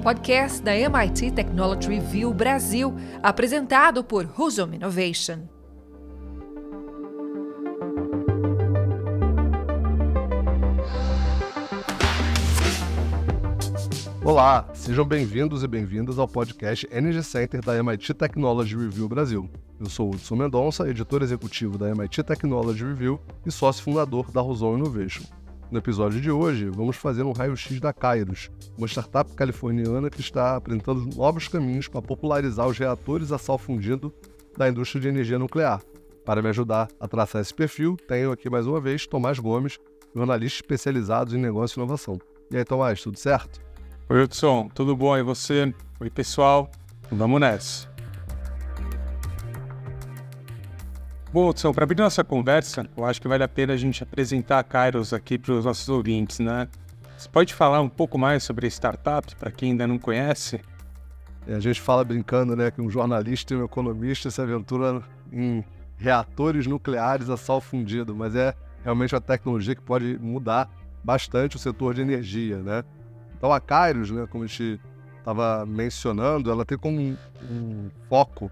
podcast da MIT Technology Review Brasil, apresentado por Husum Innovation. Olá, sejam bem-vindos e bem-vindas ao podcast Energy Center da MIT Technology Review Brasil. Eu sou Hudson Mendonça, editor executivo da MIT Technology Review e sócio fundador da Husum Innovation. No episódio de hoje, vamos fazer um raio-x da Kairos, uma startup californiana que está apresentando novos caminhos para popularizar os reatores a sal fundido da indústria de energia nuclear. Para me ajudar a traçar esse perfil, tenho aqui mais uma vez Tomás Gomes, jornalista especializado em negócio e inovação. E aí, Tomás, tudo certo? Oi, Hudson, tudo bom? E você? Oi, pessoal. Vamos nessa. Bom, Hudson, para abrir nossa conversa, eu acho que vale a pena a gente apresentar a Kairos aqui para os nossos ouvintes, né? Você pode falar um pouco mais sobre a startup, para quem ainda não conhece? A gente fala brincando, né, que um jornalista e um economista se aventura em reatores nucleares a sal fundido, mas é realmente uma tecnologia que pode mudar bastante o setor de energia, né? Então a Kairos, né, como a gente estava mencionando, ela tem como um foco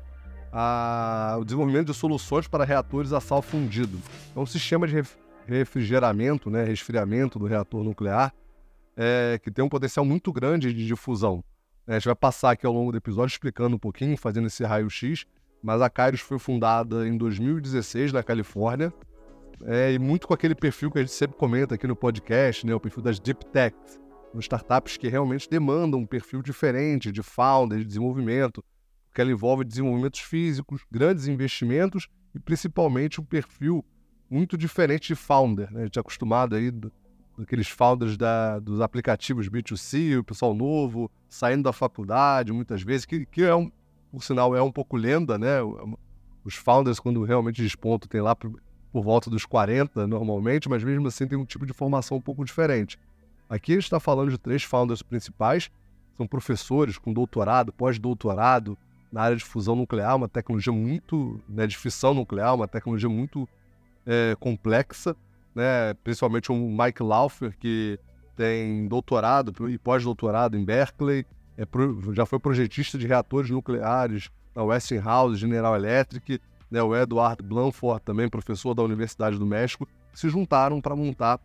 o desenvolvimento de soluções para reatores a sal fundido. É um sistema de refrigeramento, né, resfriamento do reator nuclear que tem um potencial muito grande de difusão. A gente vai passar aqui ao longo do episódio explicando um pouquinho, fazendo esse raio-x, mas a Kairos foi fundada em 2016 na Califórnia, e muito com aquele perfil que a gente sempre comenta aqui no podcast, né, o perfil das Deep Techs. Startups que realmente demandam um perfil diferente de founder, de desenvolvimento, porque ela envolve desenvolvimentos físicos, grandes investimentos e principalmente um perfil muito diferente de founder, né? A gente é acostumado aí daqueles founders dos aplicativos B2C, o pessoal novo, saindo da faculdade muitas vezes, que por sinal é um pouco lenda, né? Os founders, quando realmente despontam, tem lá por volta dos 40 normalmente, mas mesmo assim tem um tipo de formação um pouco diferente. Aqui a gente está falando de 3 founders principais, são professores com doutorado, pós-doutorado na área de fusão nuclear, uma tecnologia muito, né, de fissão nuclear, uma tecnologia muito complexa, né, principalmente o Mike Laufer, que tem doutorado e pós-doutorado em Berkeley, já foi projetista de reatores nucleares na Westinghouse, General Electric, né, o Edward Blanford, também professor da Universidade do México, se juntaram para montar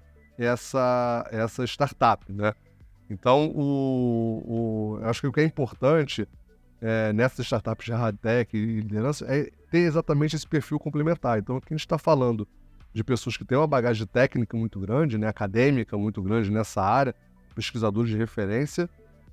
essa startup, né? Então, acho que o que é importante nessas startups de hard tech e liderança é ter exatamente esse perfil complementar. Então, aqui a gente está falando de pessoas que têm uma bagagem técnica muito grande, né, acadêmica muito grande nessa área, pesquisadores de referência,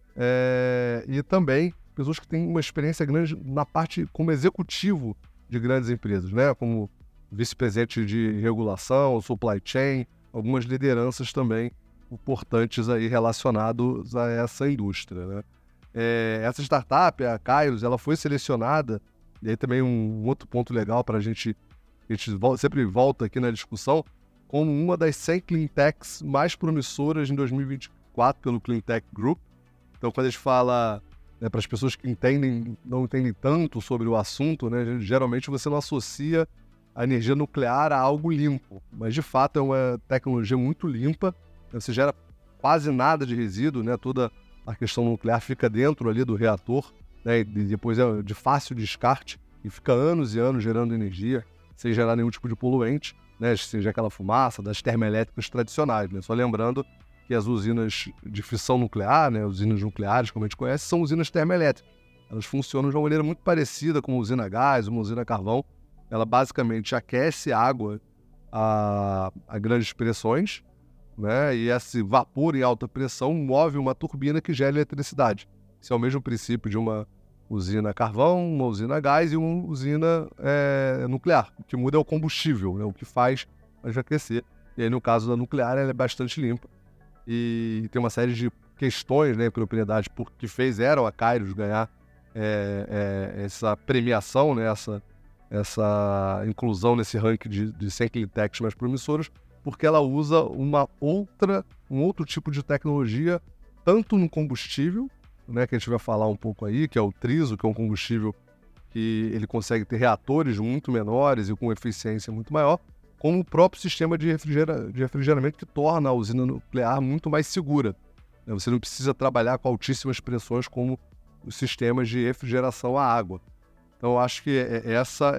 e também pessoas que têm uma experiência grande na parte como executivo de grandes empresas, né, como vice-presidente de regulação, supply chain, algumas lideranças também importantes aí relacionadas a essa indústria, né? Essa startup, a Kairos, ela foi selecionada, e aí também um outro ponto legal para a gente sempre volta aqui na discussão, como uma das 100 Clean Techs mais promissoras em 2024 pelo Clean Tech Group. Então, quando a gente fala, né, para as pessoas que não entendem tanto sobre o assunto, né, geralmente você não associa a energia nuclear a algo limpo, mas de fato é uma tecnologia muito limpa, você gera quase nada de resíduo, né? Toda a questão nuclear fica dentro ali do reator, né? E depois é de fácil descarte e fica anos e anos gerando energia, sem gerar nenhum tipo de poluente, né? Seja aquela fumaça das termoelétricas tradicionais, né? Só lembrando que as usinas de fissão nuclear, né? Usinas nucleares, como a gente conhece, são usinas termoelétricas. Elas funcionam de uma maneira muito parecida com uma usina a gás, uma usina a carvão. Ela basicamente aquece água a grandes pressões, né? E esse vapor em alta pressão move uma turbina que gera eletricidade. Esse é o mesmo princípio de uma usina a carvão, uma usina a gás e uma usina nuclear. O que muda é o combustível, né? O que faz aquecer. E aí, no caso da nuclear, ela é bastante limpa. E tem uma série de questões, né, propriedades que fizeram a Kairos ganhar essa premiação, né, essa inclusão nesse ranking de 100 Clean Techs mais promissoras, porque ela usa um outro tipo de tecnologia, tanto no combustível, né, que a gente vai falar um pouco aí, que é o triso, que é um combustível que ele consegue ter reatores muito menores e com eficiência muito maior, como o próprio sistema de refrigeramento que torna a usina nuclear muito mais segura. né? Você não precisa trabalhar com altíssimas pressões como os sistemas de refrigeração à água. Então, eu acho que essa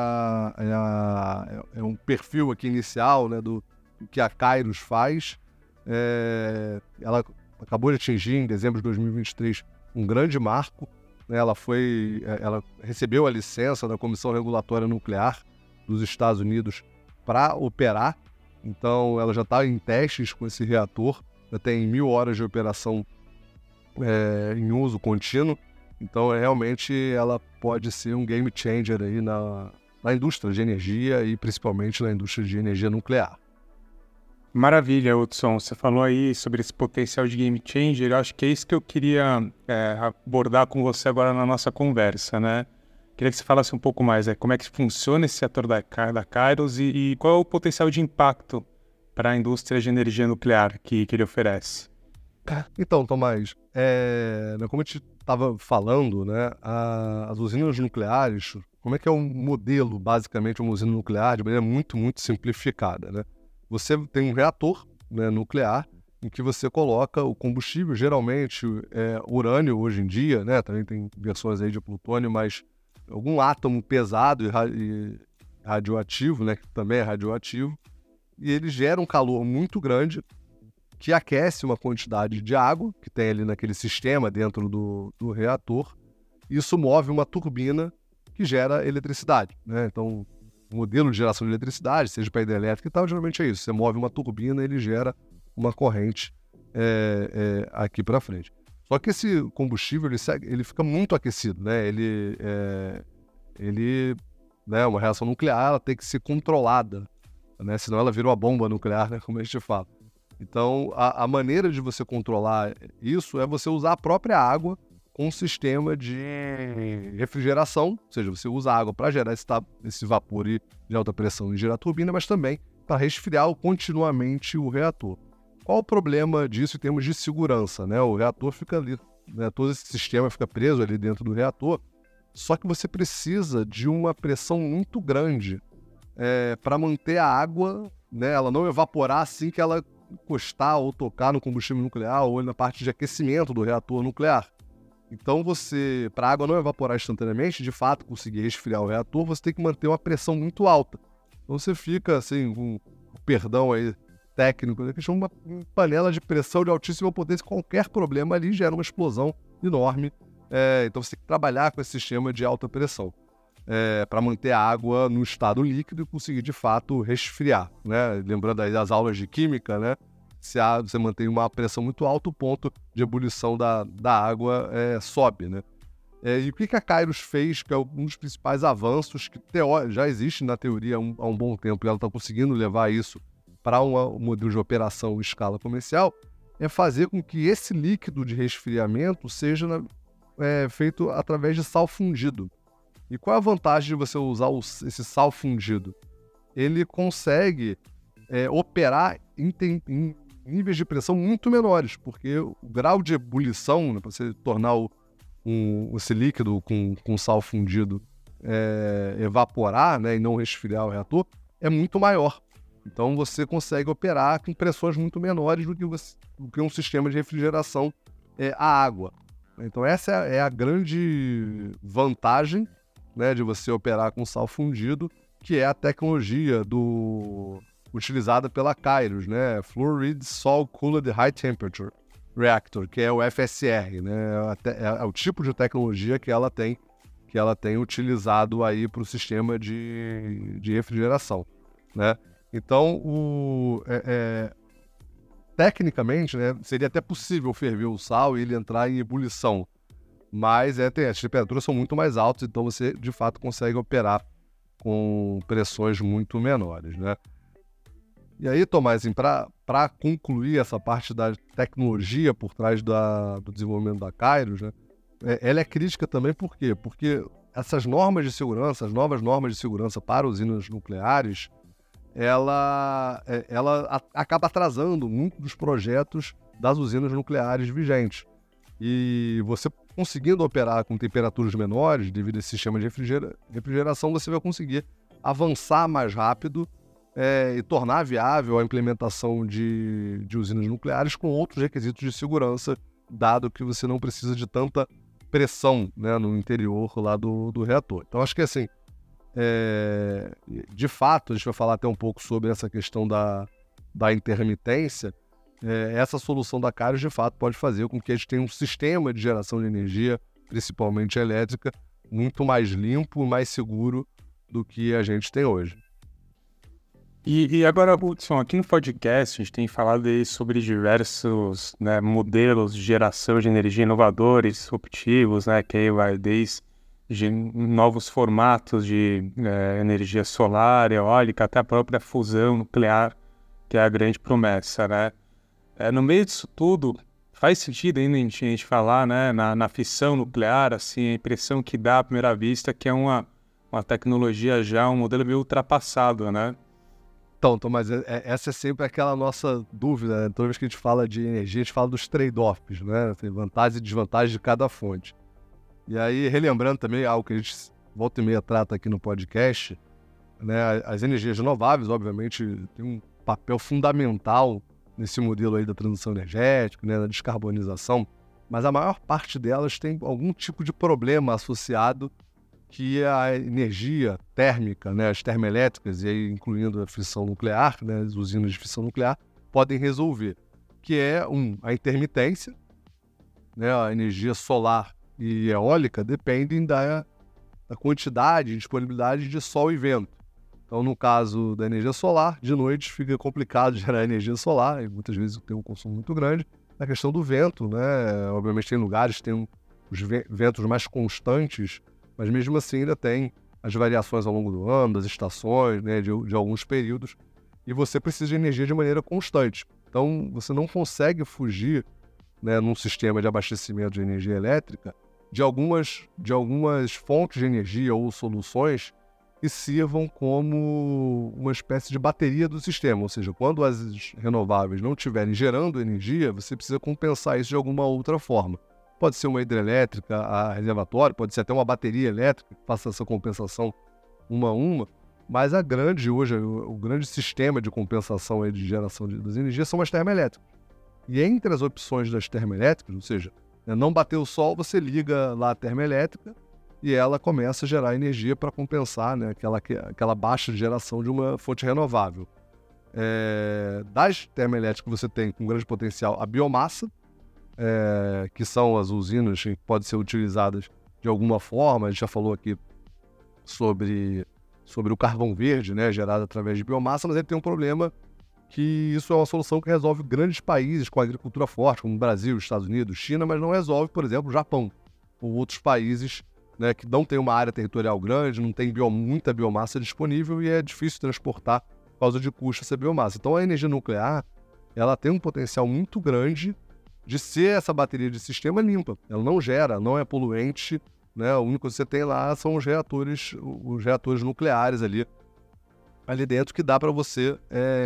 é um perfil aqui inicial, né, do que a Kairos faz. Ela acabou de atingir, em dezembro de 2023, um grande marco, né? Ela recebeu a licença da Comissão Regulatória Nuclear dos Estados Unidos para operar. Então, ela já está em testes com esse reator, já tem 1.000 horas de operação em uso contínuo. Então, realmente, ela pode ser um game changer aí na indústria de energia e principalmente na indústria de energia nuclear. Maravilha, Hudson. Você falou aí sobre esse potencial de game changer. Eu acho que é isso que eu queria abordar com você agora na nossa conversa, né? Queria que você falasse um pouco mais, como é que funciona esse setor da Kairos e qual é o potencial de impacto para a indústria de energia nuclear que ele oferece. Então, Tomás, como a gente estava falando, né, as usinas nucleares, como é que é um modelo, basicamente, uma usina nuclear de maneira muito, muito simplificada, né? Você tem um reator, né, nuclear em que você coloca o combustível, geralmente urânio hoje em dia, né? Também tem versões aí de plutônio, mas algum átomo pesado e radioativo, né, que também é radioativo, e ele gera um calor muito grande que aquece uma quantidade de água que tem ali naquele sistema dentro do reator. Isso move uma turbina que gera eletricidade, né? Então, o modelo de geração de eletricidade, seja para hidrelétrica e tal, geralmente é isso. Você move uma turbina e ele gera uma corrente aqui para frente. Só que esse combustível ele fica muito aquecido, né? Né, uma reação nuclear ela tem que ser controlada, né? Senão ela vira uma bomba nuclear, né? Como a gente fala. Então, a maneira de você controlar isso é você usar a própria água com um sistema de refrigeração, ou seja, você usa a água para gerar esse vapor de alta pressão e gerar a turbina, mas também para resfriar continuamente o reator. Qual o problema disso em termos de segurança, né? O reator fica ali, né? Todo esse sistema fica preso ali dentro do reator, só que você precisa de uma pressão muito grande para manter a água, né, ela não evaporar assim que ela encostar ou tocar no combustível nuclear ou na parte de aquecimento do reator nuclear. Então, para a água não evaporar instantaneamente, de fato, conseguir resfriar o reator, você tem que manter uma pressão muito alta. Então, você fica, assim, com perdão aí técnico, que chama uma panela de pressão de altíssima potência. Qualquer problema ali gera uma explosão enorme. Então, você tem que trabalhar com esse sistema de alta pressão para manter a água no estado líquido e conseguir, de fato, resfriar, né? Lembrando aí das aulas de química, né? Se você mantém uma pressão muito alta, o ponto de ebulição da água sobe, né? E o que a Kairos fez, que é um dos principais avanços que já existe na teoria há um bom tempo, e ela está conseguindo levar isso para um modelo de operação em escala comercial, é fazer com que esse líquido de resfriamento seja feito através de sal fundido. E qual é a vantagem de você usar esse sal fundido? Ele consegue operar em níveis de pressão muito menores, porque o grau de ebulição, né, para você tornar esse líquido com sal fundido evaporar, né, e não resfriar o reator, é muito maior. Então você consegue operar com pressões muito menores do que um sistema de refrigeração à água. Então essa é a grande vantagem, né, de você operar com sal fundido, que é a tecnologia utilizada pela Kairos, né? Fluoride Salt Cooled High Temperature Reactor, que é o FSR, né? É o tipo de tecnologia que ela tem utilizado aí para o sistema de refrigeração, né? Então, tecnicamente, né, seria até possível ferver o sal e ele entrar em ebulição, mas as temperaturas são muito mais altas, então você, de fato, consegue operar com pressões muito menores, né? E aí, Tomás, para concluir essa parte da tecnologia por trás do desenvolvimento da Kairos, né, ela é crítica também por quê? Porque essas normas de segurança, as novas normas de segurança para usinas nucleares, ela acaba atrasando muito dos projetos das usinas nucleares vigentes. E você conseguindo operar com temperaturas menores, devido a esse sistema de refrigeração, você vai conseguir avançar mais rápido e tornar viável a implementação de usinas nucleares com outros requisitos de segurança, dado que você não precisa de tanta pressão, né, no interior lá do reator. Então, acho que assim, de fato, a gente vai falar até um pouco sobre essa questão da intermitência. Essa solução da Kairos, de fato, pode fazer com que a gente tenha um sistema de geração de energia, principalmente elétrica, muito mais limpo e mais seguro do que a gente tem hoje. E agora, Hudson, aqui no podcast a gente tem falado aí sobre diversos, né, modelos de geração de energia inovadores, disruptivos, né, que aí vai desde novos formatos de energia solar, eólica, até a própria fusão nuclear, que é a grande promessa, né? No meio disso tudo, faz sentido ainda a gente falar, né, na fissão nuclear, assim, a impressão que dá à primeira vista que é uma tecnologia já, um modelo meio ultrapassado, né? Então, Tomás, essa é sempre aquela nossa dúvida, né? Toda vez que a gente fala de energia, a gente fala dos trade-offs, né? Tem vantagens e desvantagens de cada fonte. E aí, relembrando também algo que a gente volta e meia trata aqui no podcast, né? As energias renováveis, obviamente, têm um papel fundamental nesse modelo aí da transição energética, né? Da descarbonização, mas a maior parte delas tem algum tipo de problema associado que a energia térmica, né, as termoelétricas, e aí incluindo a fissão nuclear, né, as usinas de fissão nuclear, podem resolver, que é a intermitência, né, a energia solar e eólica dependem da quantidade e disponibilidade de sol e vento. Então, no caso da energia solar, de noite fica complicado gerar energia solar, e muitas vezes tem um consumo muito grande. Na questão do vento, né, obviamente tem lugares que tem os ventos mais constantes, mas mesmo assim ainda tem as variações ao longo do ano, das estações, né, de alguns períodos, e você precisa de energia de maneira constante. Então, você não consegue fugir, né, num sistema de abastecimento de energia elétrica de algumas fontes de energia ou soluções que sirvam como uma espécie de bateria do sistema. Ou seja, quando as renováveis não estiverem gerando energia, você precisa compensar isso de alguma outra forma. Pode ser uma hidrelétrica a reservatório, pode ser até uma bateria elétrica que faça essa compensação uma a uma, mas hoje, o grande sistema de compensação aí de geração das energias são as termoelétricas. E entre as opções das termoelétricas, ou seja, não bater o sol, você liga lá a termoelétrica e ela começa a gerar energia para compensar, né, aquela baixa de geração de uma fonte renovável. Das termoelétricas que você tem com grande potencial, a biomassa, que são as usinas que podem ser utilizadas de alguma forma. A gente já falou aqui sobre o carvão verde, né, gerado através de biomassa, mas ele tem um problema que isso é uma solução que resolve grandes países com agricultura forte, como o Brasil, Estados Unidos, China, mas não resolve, por exemplo, o Japão ou outros países, né, que não tem uma área territorial grande, não tem muita biomassa disponível e é difícil transportar por causa de custo essa biomassa. Então a energia nuclear, ela tem um potencial muito grande de ser essa bateria de sistema limpa. Ela não gera, não é poluente, né? O único que você tem lá são os reatores nucleares ali dentro, que dá para você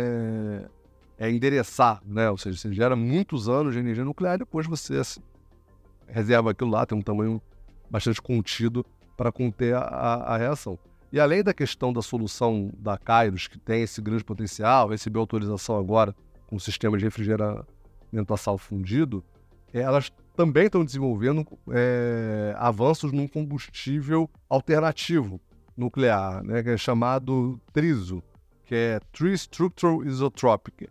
endereçar, né? Ou seja, você gera muitos anos de energia nuclear e depois você reserva aquilo lá, tem um tamanho bastante contido para conter a reação. E além da questão da solução da Kairos, que tem esse grande potencial, recebeu autorização agora com o sistema de refrigeramento a sal fundido, elas também estão desenvolvendo avanços num combustível alternativo nuclear, né, que é chamado TRISO, que é Tri-Structural Isotropic,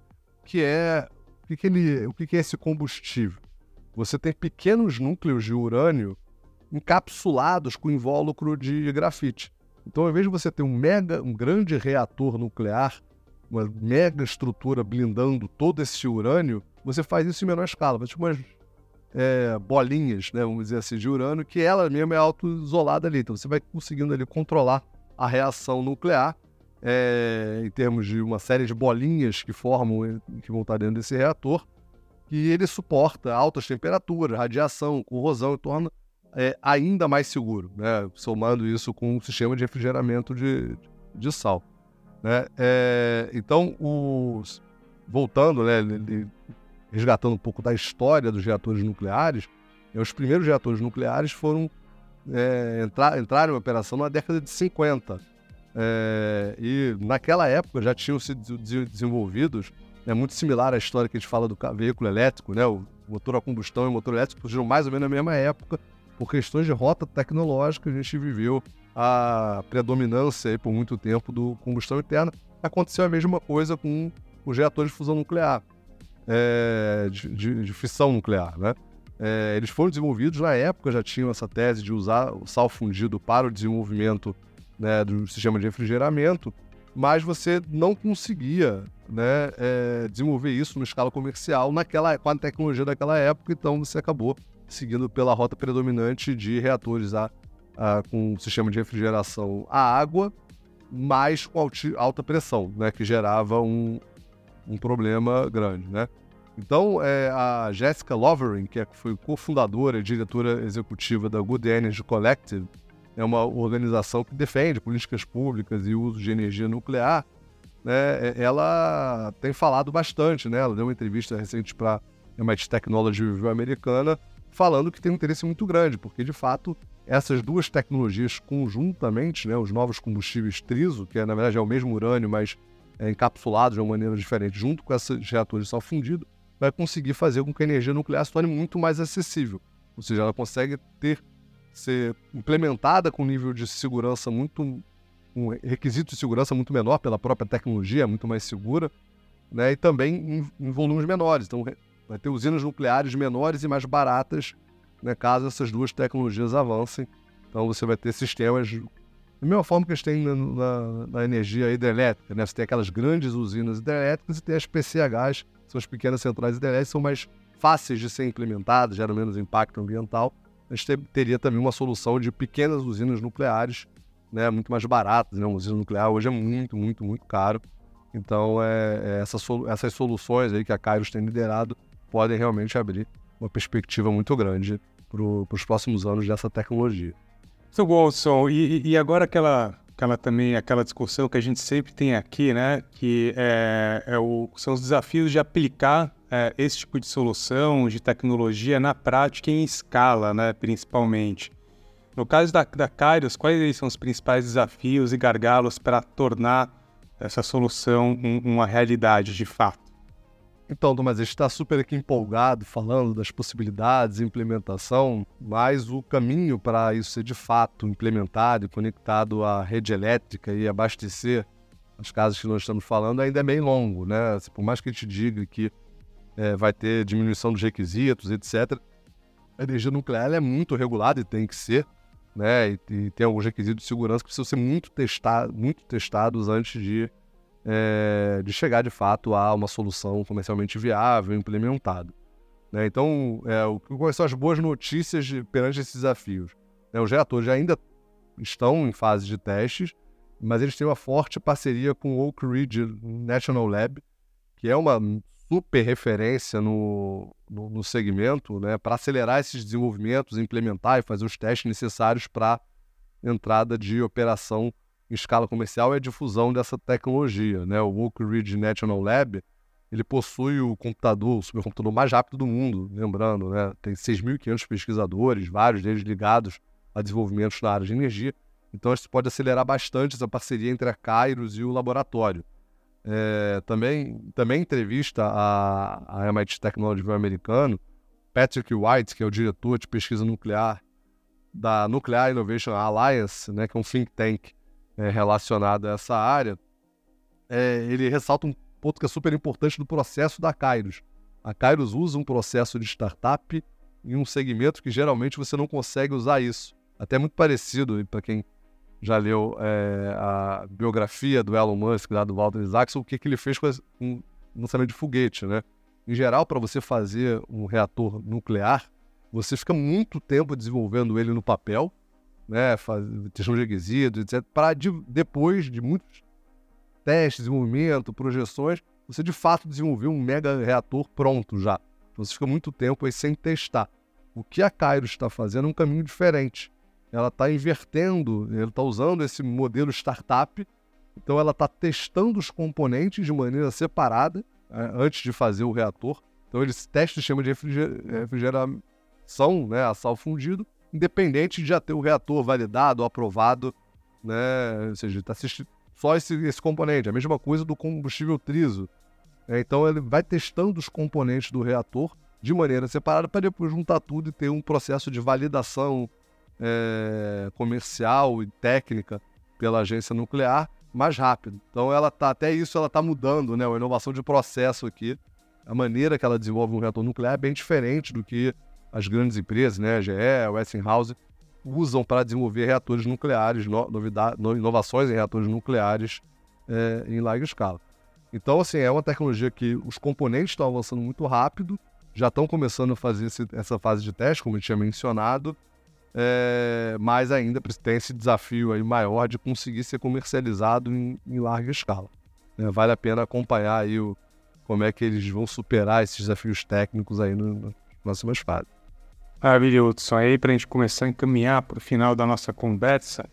o que é esse combustível? Você tem pequenos núcleos de urânio encapsulados com invólucro de grafite. Então, ao invés de você ter um grande reator nuclear, uma mega estrutura blindando todo esse urânio, você faz isso em menor escala, tipo umas bolinhas, né, vamos dizer assim, de urânio, que ela mesma é auto-isolada ali. Então você vai conseguindo ali controlar a reação nuclear em termos de uma série de bolinhas que vão estar dentro desse reator, e ele suporta altas temperaturas, radiação, corrosão, e torna ainda mais seguro, né, somando isso com um sistema de refrigeramento de sal. Né? Então, voltando, né, resgatando um pouco da história dos reatores nucleares, os primeiros reatores nucleares entraram em operação na década de 50. E naquela época já tinham sido desenvolvidos, muito similar à história que a gente fala do veículo elétrico, né? O motor a combustão e o motor elétrico surgiram mais ou menos na mesma época. Por questões de rota tecnológica, a gente viveu a predominância aí por muito tempo do combustão interna. Aconteceu a mesma coisa com os reatores de fusão nuclear, de fissão nuclear, né? Eles foram desenvolvidos, na época já tinham essa tese de usar o sal fundido para o desenvolvimento, né, do sistema de refrigeramento, mas você não conseguia, né, desenvolver isso na escala comercial com a tecnologia daquela época, então você acabou seguindo pela rota predominante de reatores com sistema de refrigeração a água, mas com alta pressão, né, que gerava um problema grande, né? Então, a Jessica Lovering, que foi cofundadora e diretora executiva da Good Energy Collective, é uma organização que defende políticas públicas e uso de energia nuclear, né? Ela tem falado bastante, né? Ela deu uma entrevista recente para a MIT Technology Review americana, falando que tem um interesse muito grande, porque, de fato, essas duas tecnologias conjuntamente, né, os novos combustíveis triso, que na verdade é o mesmo urânio, mas encapsulado de uma maneira diferente, junto com esses reatores de sal fundido, vai conseguir fazer com que a energia nuclear se torne muito mais acessível. Ou seja, ela consegue ser implementada com um nível de segurança um requisito de segurança muito menor pela própria tecnologia, muito mais segura, né, e também em volumes menores. Então, vai ter usinas nucleares menores e mais baratas, né, caso essas duas tecnologias avancem. Então, você vai ter sistemas da mesma forma que a gente tem na energia hidrelétrica, né? Você tem aquelas grandes usinas hidrelétricas e tem as PCHs, que são as pequenas centrais hidrelétricas, são mais fáceis de ser implementadas, geram menos impacto ambiental. A gente teria também uma solução de pequenas usinas nucleares, né, muito mais baratas, né? Uma usina nuclear hoje é muito, muito, muito caro. Então, essas soluções aí que a Kairos tem liderado podem realmente abrir uma perspectiva muito grande para os próximos anos dessa tecnologia. Sr. Wilson, e agora aquela discussão que a gente sempre tem aqui, né, que são os desafios de aplicar esse tipo de solução, de tecnologia na prática e em escala, né, principalmente. No caso da Kairos, quais são os principais desafios e gargalos para tornar essa solução uma realidade de fato? Então, Tomás, a gente está super aqui empolgado falando das possibilidades de implementação, mas o caminho para isso ser de fato implementado e conectado à rede elétrica e abastecer as casas que nós estamos falando ainda é bem longo, né? Por mais que a gente diga que vai ter diminuição dos requisitos, etc., a energia nuclear é muito regulada e tem que ser, né? E tem alguns requisitos de segurança que precisam ser muito testados antes de chegar de fato a uma solução comercialmente viável, implementada, né? Então, quais são as boas notícias perante esses desafios? Os reatores ainda estão em fase de testes, mas eles têm uma forte parceria com o Oak Ridge National Lab, que é uma super referência no segmento, né, para acelerar esses desenvolvimentos, implementar e fazer os testes necessários para entrada de operação em escala comercial e a difusão dessa tecnologia, né? O Oak Ridge National Lab, ele possui o supercomputador mais rápido do mundo, lembrando, né? Tem 6.500 pesquisadores, vários deles ligados a desenvolvimentos na área de energia. Então, isso pode acelerar bastante essa parceria entre a Kairos e o laboratório. Também entrevista a MIT Technology Review americano, Patrick White, que é o diretor de pesquisa nuclear da Nuclear Innovation Alliance, né, que é um think tank relacionado a essa área. Ele ressalta um ponto que é super importante do processo da Kairos. A Kairos usa um processo de startup em um segmento que geralmente você não consegue usar isso. Até muito parecido, para quem já leu a biografia do Elon Musk, lá do Walter Isaacson, o que ele fez com o lançamento de foguete, né? Em geral, para você fazer um reator nuclear, você fica muito tempo desenvolvendo ele no papel, né? Questão de requisitos, etc., para depois de muitos testes, desenvolvimento, projeções, você de fato desenvolver um mega reator pronto já. Então você fica muito tempo aí sem testar. O que a Kairos está fazendo é um caminho diferente. Ela está invertendo, ela está usando esse modelo startup, então ela está testando os componentes de maneira separada antes de fazer o reator. Então eles testam o sistema de refrigeração, né, a sal fundido, independente de já ter o reator validado, aprovado né? Ou seja, está só esse componente. A mesma coisa do combustível triso. Então ele vai testando os componentes do reator de maneira separada para depois juntar tudo e ter um processo de validação comercial e técnica pela agência nuclear mais rápido. Então até isso ela está mudando, né? A inovação de processo aqui, a maneira que ela desenvolve um reator nuclear é bem diferente do que as grandes empresas, né? A GE, a Westinghouse, usam para desenvolver reatores nucleares, inovações em reatores nucleares em larga escala. Então, assim, é uma tecnologia que os componentes estão avançando muito rápido, já estão começando a fazer essa fase de teste, como eu tinha mencionado, mas ainda tem esse desafio aí maior de conseguir ser comercializado em larga escala. Vale a pena acompanhar aí como é que eles vão superar esses desafios técnicos aí nas próximas fases. Maravilha, Hudson. Aí, para a gente começar a encaminhar para o final da nossa conversa,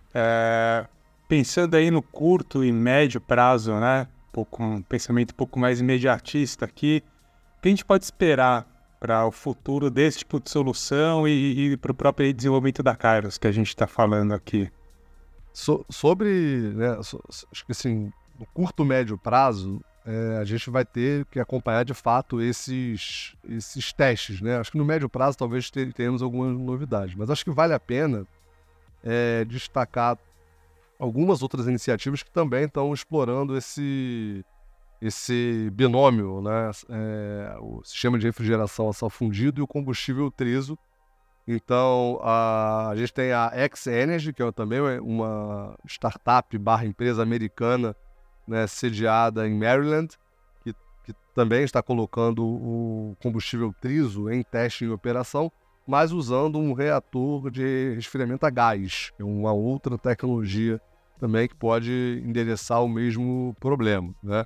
pensando aí no curto e médio prazo, né? Um pensamento um pouco mais imediatista aqui, o que a gente pode esperar para o futuro desse tipo de solução e para o próprio desenvolvimento da Kairos que a gente está falando aqui? Sobre, né, acho que assim, no curto e médio prazo, a gente vai ter que acompanhar de fato esses testes, né? Acho que no médio prazo talvez tenhamos algumas novidades, mas acho que vale a pena destacar algumas outras iniciativas que também estão explorando esse binômio, né? O sistema de refrigeração a sal fundido e o combustível triso. Então, a gente tem a X-Energy, que é também uma startup / empresa americana, né, sediada em Maryland, que também está colocando o combustível triso em teste em operação, mas usando um reator de resfriamento a gás, é uma outra tecnologia também que pode endereçar o mesmo problema, né?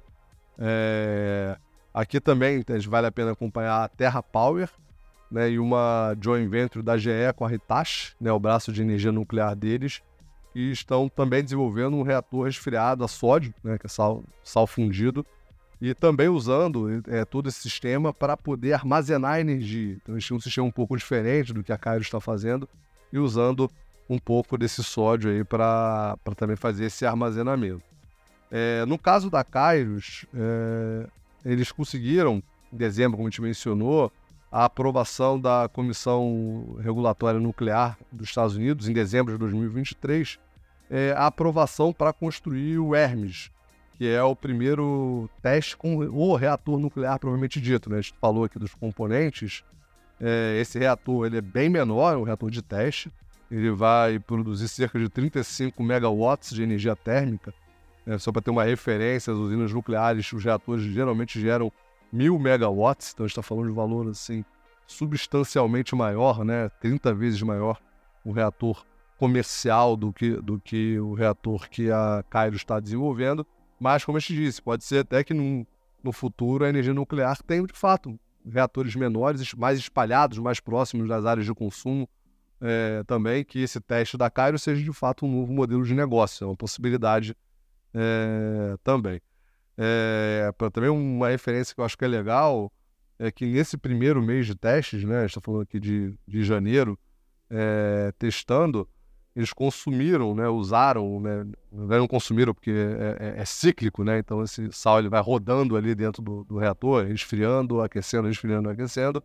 Aqui também vale a pena acompanhar a TerraPower, né, e uma joint venture da GE com a Hitachi, né, o braço de energia nuclear deles, e estão também desenvolvendo um reator resfriado a sódio, né, que é sal fundido, e também usando todo esse sistema para poder armazenar energia. Então, eles têm um sistema um pouco diferente do que a Kairos está fazendo e usando um pouco desse sódio aí para também fazer esse armazenamento. No caso da Kairos, eles conseguiram, em dezembro, como a gente mencionou, a aprovação da Comissão Regulatória Nuclear dos Estados Unidos, em dezembro de 2023, a aprovação para construir o Hermes, que é o primeiro teste com o reator nuclear propriamente dito, né? A gente falou aqui dos componentes. Esse reator ele é bem menor, é um reator de teste. Ele vai produzir cerca de 35 megawatts de energia térmica. Só para ter uma referência, as usinas nucleares, os reatores geralmente geram 1.000 megawatts, então a gente está falando de um valor assim, substancialmente maior, né? 30 vezes maior o reator comercial do que o reator que a Kairos está desenvolvendo. Mas, como eu te disse, pode ser até que no futuro a energia nuclear tenha, de fato, reatores menores, mais espalhados, mais próximos das áreas de consumo, também, que esse teste da Kairos seja, de fato, um novo modelo de negócio. É uma possibilidade também. Também uma referência que eu acho que é legal é que nesse primeiro mês de testes, né, a gente está falando aqui de janeiro, testando, eles consumiram, né, usaram, né, não consumiram porque é cíclico, né, então esse sal ele vai rodando ali dentro do reator, resfriando, aquecendo, resfriando, aquecendo.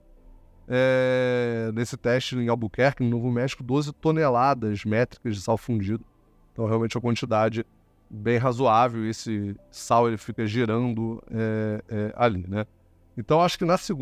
Nesse teste em Albuquerque, no Novo México, 12 toneladas métricas de sal fundido. Então realmente é uma quantidade bem razoável, esse sal ele fica girando ali, né. Então acho que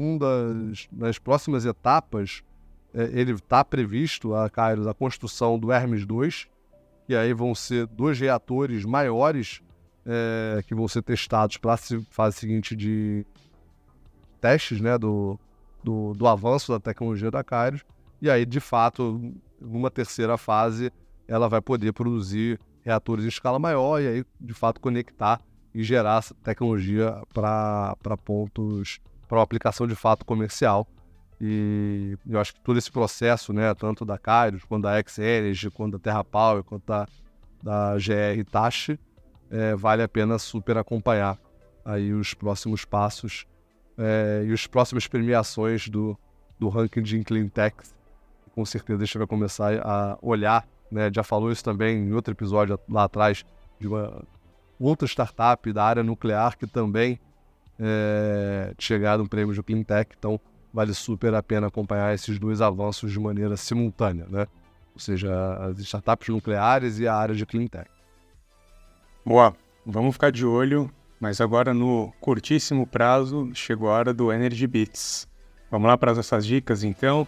nas próximas etapas, ele está previsto, a Kairos, a construção do Hermes 2, e aí vão ser 2 reatores maiores que vão ser testados para a fase seguinte de testes, né, do avanço da tecnologia da Kairos, e aí, de fato, numa terceira fase, ela vai poder produzir reatores em escala maior e aí, de fato, conectar e gerar essa tecnologia para uma aplicação de fato comercial. E eu acho que todo esse processo, né, tanto da Kairos, quanto da X-Energy, quanto da TerraPower, quanto da GE Hitachi, vale a pena super acompanhar aí os próximos passos e as próximas premiações do ranking de Clean Tech. Com certeza a gente vai começar a olhar né? Já falou isso também em outro episódio lá atrás, de uma outra startup da área nuclear que também chegaram um prêmio de Clean Tech, então vale super a pena acompanhar esses dois avanços de maneira simultânea, né? Ou seja, as startups nucleares e a área de Clean Tech. Boa, vamos ficar de olho, mas agora no curtíssimo prazo chegou a hora do Energy Bits. Vamos lá para as nossas dicas então?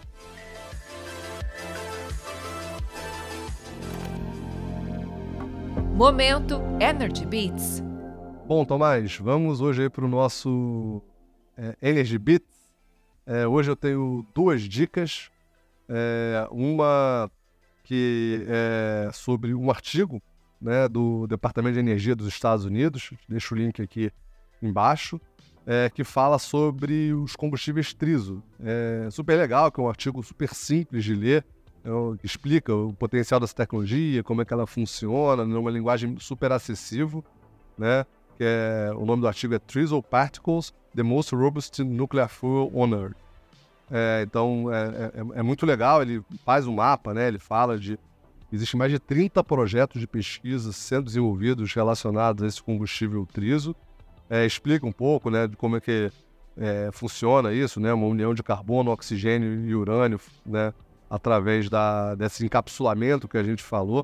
Momento Energy Beats. Bom, Tomás, vamos hoje aí para o nosso Energy Bits. Hoje eu tenho duas dicas. Uma que é sobre um artigo, né, do Departamento de Energia dos Estados Unidos, deixo o link aqui embaixo, que fala sobre os combustíveis triso. É super legal, que é um artigo super simples de ler, que explica o potencial dessa tecnologia, como é que ela funciona, numa linguagem super acessível, né? O nome do artigo é Triso Particles, the most robust nuclear fuel on Earth. Então, é muito legal, ele faz um mapa, né? Ele fala de... Existem mais de 30 projetos de pesquisa sendo desenvolvidos relacionados a esse combustível triso. Explica um pouco, né, de como é que funciona isso, né? Uma união de carbono, oxigênio e urânio, né? Através desse encapsulamento que a gente falou.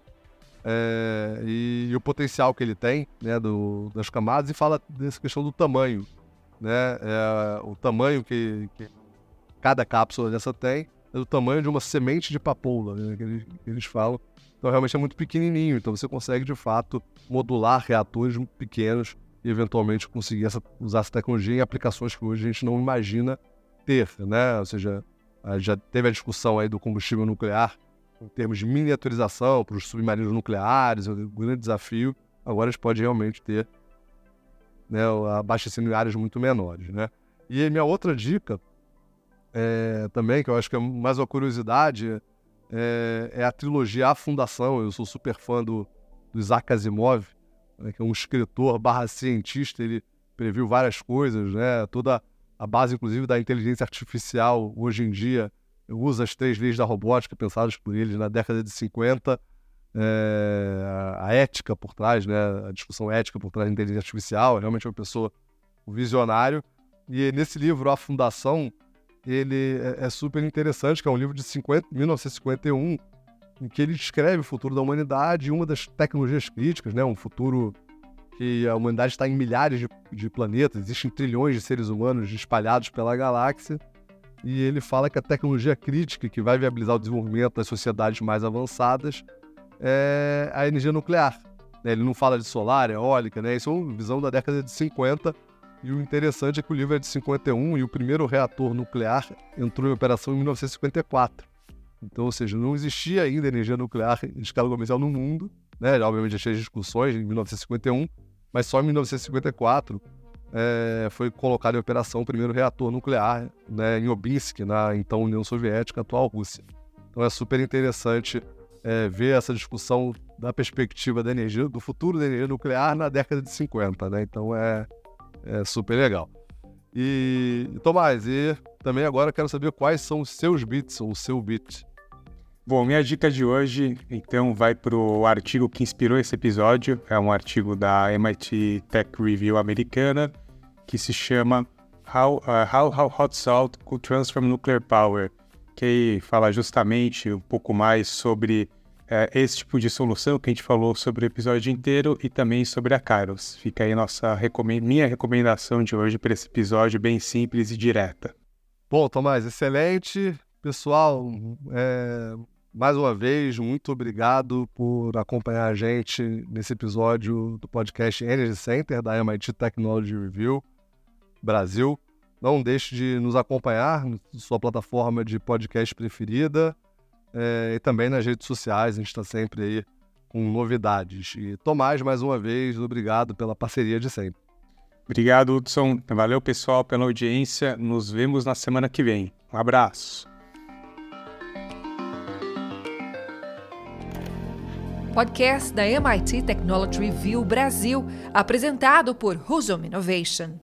E o potencial que ele tem, né, das camadas, e fala dessa questão do tamanho, né? O tamanho que cada cápsula dessa tem é do tamanho de uma semente de papoula, né, que eles falam. Então realmente é muito pequenininho, então você consegue de fato modular reatores pequenos e eventualmente conseguir usar essa tecnologia em aplicações que hoje a gente não imagina ter, né? Ou seja, já teve a discussão aí do combustível nuclear em termos de miniaturização para os submarinos nucleares, um grande desafio. Agora a gente pode realmente ter, né, abastecendo em áreas muito menores, né? E a minha outra dica também, que eu acho que é mais uma curiosidade, é a trilogia A Fundação. Eu sou super fã do Isaac Asimov, né, que é um escritor / cientista. Ele previu várias coisas, né? Toda a base, inclusive, da inteligência artificial hoje em dia usa as 3 leis da robótica pensadas por ele na década de 50. A ética por trás, né? A discussão ética por trás da inteligência artificial. Realmente é uma pessoa, um visionário. E nesse livro, A Fundação, ele é super interessante, que é um livro de 1951, em que ele descreve o futuro da humanidade e uma das tecnologias críticas, né? Um futuro que a humanidade está em milhares de planetas, existem trilhões de seres humanos espalhados pela galáxia, e ele fala que a tecnologia crítica que vai viabilizar o desenvolvimento das sociedades mais avançadas é a energia nuclear, né? Ele não fala de solar, eólica, né? Isso é uma visão da década de 50, e o interessante é que o livro é de 51 e o primeiro reator nuclear entrou em operação em 1954. Então, ou seja, não existia ainda energia nuclear em escala comercial no mundo, né? Obviamente já tinha discussões em 1951, mas só em 1954 foi colocado em operação o primeiro reator nuclear, né, em Obinsk, na então União Soviética, atual Rússia. Então é super interessante ver essa discussão da perspectiva da energia, do futuro da energia nuclear na década de 50, né? Então é super legal. E Tomás, e também agora quero saber quais são os seus bits, ou o seu bit. Bom, minha dica de hoje, então, vai para o artigo que inspirou esse episódio. É um artigo da MIT Tech Review americana, que se chama How Hot Salt Could Transform Nuclear Power, que fala justamente um pouco mais sobre esse tipo de solução que a gente falou sobre o episódio inteiro e também sobre a Kairos. Fica aí minha recomendação de hoje para esse episódio bem simples e direta. Bom, Tomás, excelente. Pessoal, mais uma vez, muito obrigado por acompanhar a gente nesse episódio do podcast Energy Center da MIT Technology Review Brasil. Não deixe de nos acompanhar na sua plataforma de podcast preferida e também nas redes sociais. A gente está sempre aí com novidades. E Tomás, mais uma vez, obrigado pela parceria de sempre. Obrigado, Hudson. Valeu, pessoal, pela audiência. Nos vemos na semana que vem. Um abraço. Podcast da MIT Technology Review Brasil, apresentado por Husum Innovation.